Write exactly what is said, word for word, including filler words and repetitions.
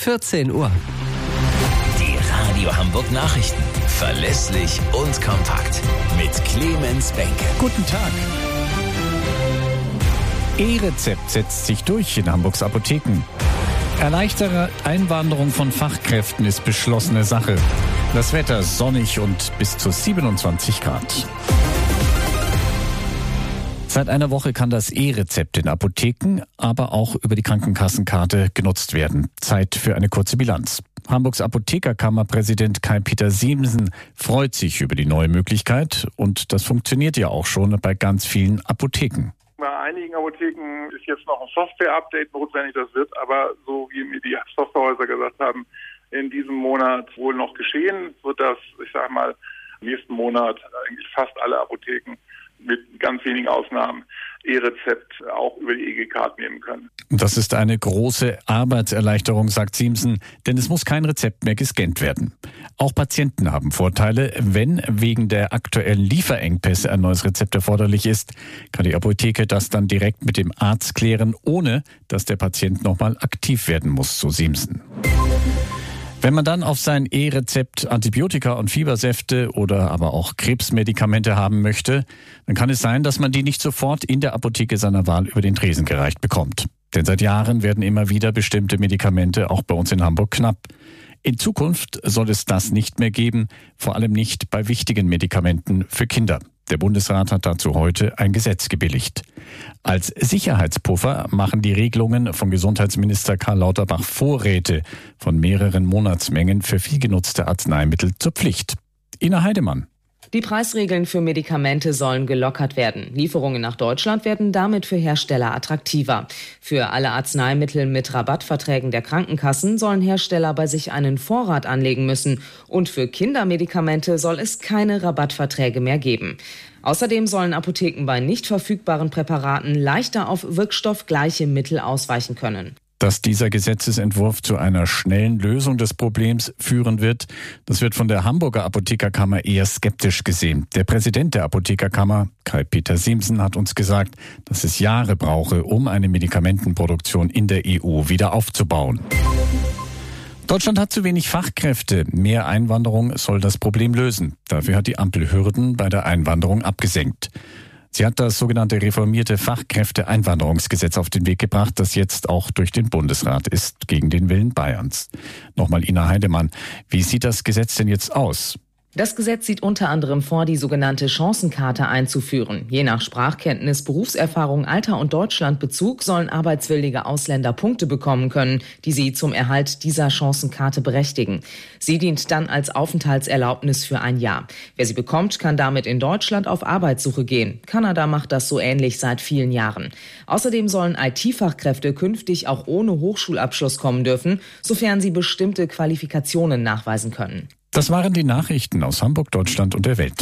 vierzehn Uhr. Die Radio Hamburg Nachrichten. Verlässlich und kompakt. Mit Clemens Benke. Guten Tag. E-Rezept setzt sich durch in Hamburgs Apotheken. Erleichtere Einwanderung von Fachkräften ist beschlossene Sache. Das Wetter sonnig und bis zu siebenundzwanzig Grad. Seit einer Woche kann das E-Rezept in Apotheken, aber auch über die Krankenkassenkarte genutzt werden. Zeit für eine kurze Bilanz. Hamburgs Apothekerkammerpräsident Kai-Peter Siemsen freut sich über die neue Möglichkeit und das funktioniert ja auch schon bei ganz vielen Apotheken. Bei einigen Apotheken ist jetzt noch ein Software-Update notwendig, das wird aber, so wie mir die Softwarehäuser gesagt haben, in diesem Monat wohl noch geschehen, wird das, ich sag mal, nächsten Monat eigentlich fast alle Apotheken mit ganz wenigen Ausnahmen E-Rezept auch über die E G-Card nehmen können. Das ist eine große Arbeitserleichterung, sagt Siemsen, denn es muss kein Rezept mehr gescannt werden. Auch Patienten haben Vorteile. Wenn wegen der aktuellen Lieferengpässe ein neues Rezept erforderlich ist, kann die Apotheke das dann direkt mit dem Arzt klären, ohne dass der Patient nochmal aktiv werden muss, so Siemsen. Wenn man dann auf sein E-Rezept Antibiotika und Fiebersäfte oder aber auch Krebsmedikamente haben möchte, dann kann es sein, dass man die nicht sofort in der Apotheke seiner Wahl über den Tresen gereicht bekommt. Denn seit Jahren werden immer wieder bestimmte Medikamente auch bei uns in Hamburg knapp. In Zukunft soll es das nicht mehr geben, vor allem nicht bei wichtigen Medikamenten für Kinder. Der Bundesrat hat dazu heute ein Gesetz gebilligt. Als Sicherheitspuffer machen die Regelungen von Gesundheitsminister Karl Lauterbach Vorräte von mehreren Monatsmengen für viel genutzte Arzneimittel zur Pflicht. Ina Heidemann. Die Preisregeln für Medikamente sollen gelockert werden. Lieferungen nach Deutschland werden damit für Hersteller attraktiver. Für alle Arzneimittel mit Rabattverträgen der Krankenkassen sollen Hersteller bei sich einen Vorrat anlegen müssen. Und für Kindermedikamente soll es keine Rabattverträge mehr geben. Außerdem sollen Apotheken bei nicht verfügbaren Präparaten leichter auf wirkstoffgleiche Mittel ausweichen können. Dass dieser Gesetzesentwurf zu einer schnellen Lösung des Problems führen wird, das wird von der Hamburger Apothekerkammer eher skeptisch gesehen. Der Präsident der Apothekerkammer, Kai-Peter Siemsen, hat uns gesagt, dass es Jahre brauche, um eine Medikamentenproduktion in der E U wieder aufzubauen. Deutschland hat zu wenig Fachkräfte. Mehr Einwanderung soll das Problem lösen. Dafür hat die Ampel Hürden bei der Einwanderung abgesenkt. Sie hat das sogenannte reformierte Fachkräfteeinwanderungsgesetz auf den Weg gebracht, das jetzt auch durch den Bundesrat ist, gegen den Willen Bayerns. Nochmal Ina Heidemann, wie sieht das Gesetz denn jetzt aus? Das Gesetz sieht unter anderem vor, die sogenannte Chancenkarte einzuführen. Je nach Sprachkenntnis, Berufserfahrung, Alter und Deutschlandbezug sollen arbeitswillige Ausländer Punkte bekommen können, die sie zum Erhalt dieser Chancenkarte berechtigen. Sie dient dann als Aufenthaltserlaubnis für ein Jahr. Wer sie bekommt, kann damit in Deutschland auf Arbeitssuche gehen. Kanada macht das so ähnlich seit vielen Jahren. Außerdem sollen I T-Fachkräfte künftig auch ohne Hochschulabschluss kommen dürfen, sofern sie bestimmte Qualifikationen nachweisen können. Das waren die Nachrichten aus Hamburg, Deutschland und der Welt.